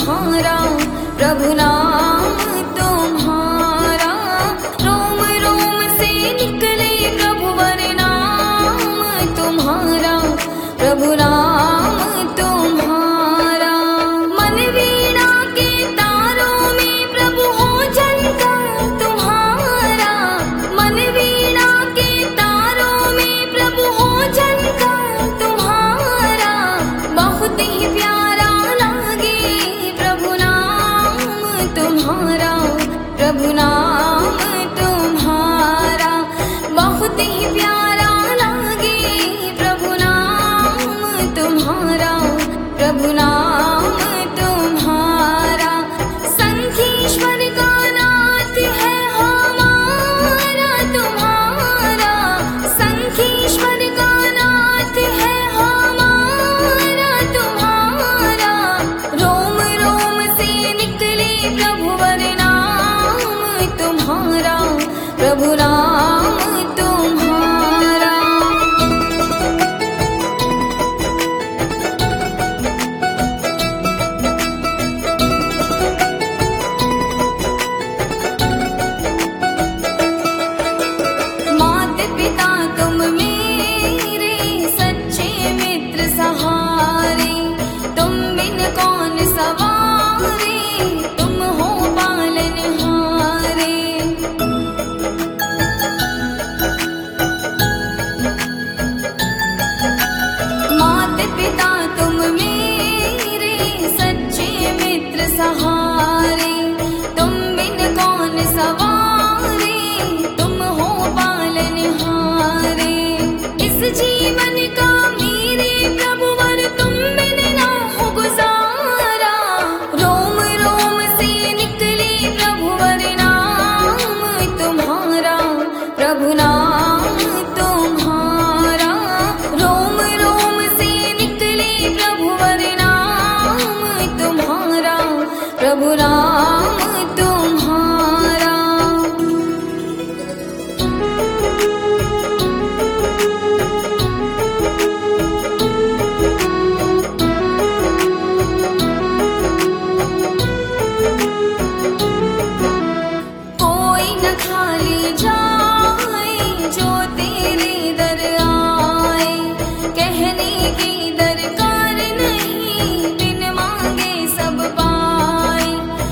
तुम्हारा, प्रभु नाम तुम्हारा। रोम रोम से निकले प्रभु वर नाम तुम्हारा, प्रभु नाम तुम्हारा। मन वीणा के तारों में प्रभु हो झनकार तुम्हारा, मन वीणा के तारों में प्रभु हो झनकार तुम्हारा। बहुत ही प्यारा लागे प्रभु नाम तुम्हारा, प्रभु नाम तुम्हारा। बहुत ही प्यारा लागे प्रभु नाम तुम्हारा, प्रभु नाम तुम्हारा। संखीश्वर का नाथ है हमारा तुम्हारा, संखीश्वर का नाथ है हमारा तुम्हारा। रोम रोम से निकले प्रभु वर नाम तुम्हारा, प्रभु नाम तुम्हारा। माता पिता तुम मेरे सच्चे मित्र सहारे, तुम बिन कौन सवारे, तुम हो पालनहारे। माता पिता तुम मेरे सच्चे मित्र सहारे, तुम बिन कौन सवारे, तुम हो पालनहारे। इस जीवन का मेरे प्रभु वर तुम बिन ना हो गुजारा। रोम रोम से निकले प्रभु वर नाम तुम्हारा, प्रभु नाम तुम्हारा। रोम रोम से निकले प्रभु वर नाम तुम्हारा, प्रभु नाम तुम्हारा। कोई न खाली जाए जो तेरे दर आए, कहने की दरकार नहीं, बिन मांगे सब पाए।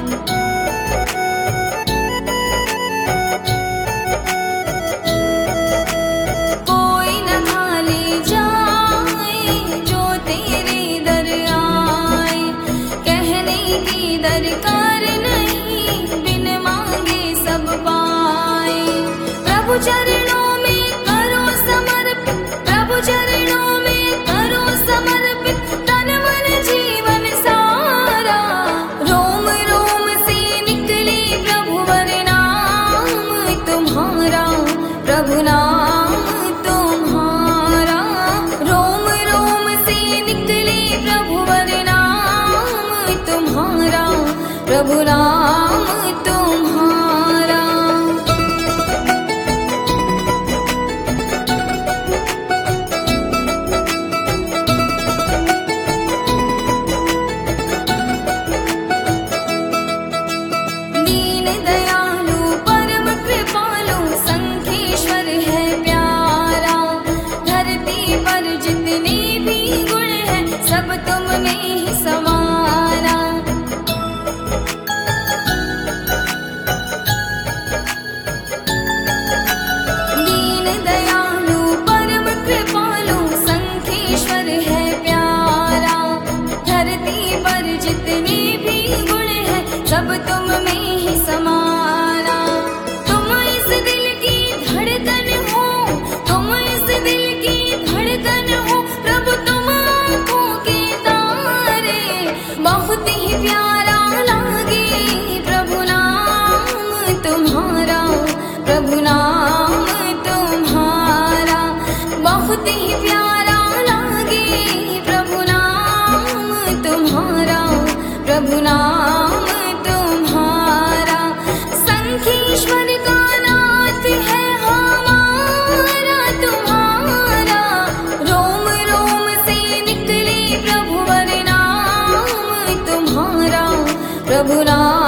कोई न खाली जाए जो तेरे दर आए, कहने की दरकार नहीं, बिन मांगे सब पाए। प्रभु चरणों में करो समर्पित, प्रभु चरणों में करो समर्पित, तन मन जीवन सारा। रोम रोम से निकले प्रभु वर नाम तुम्हारा, प्रभु नाम तुम्हारा। रोम रोम से निकले प्रभु वर नाम तुम्हारा, प्रभु नाम तुम्हारा। दीन दयालु परम कृपालु संखीश्वर है प्यारा। धरती पर जितने भी गुण हैं सब तुमने ही संवारा। दीन दयालु परम कृपालु संखीश्वर है प्यारा। धरती पर जितने भी गुण हैं सब तुम में ही समारा। तुम इस दिल की धड़कन हो, तुम इस दिल की धड़कन हो, प्रभु तुम आँखों के तारे। बहुत ही प्यारा लागे प्रभु नाम तुम्हारा, प्रभु नाम तुम्हारा। बहुत ही प्यारा लागे प्रभु नाम तुम्हारा, प्रभु नाम तुम्हारा। संखीश्वर का नाथ है हमारा तुम्हारा। रोम रोम से निकले प्रभु वर नाम तुम्हारा, रघुराम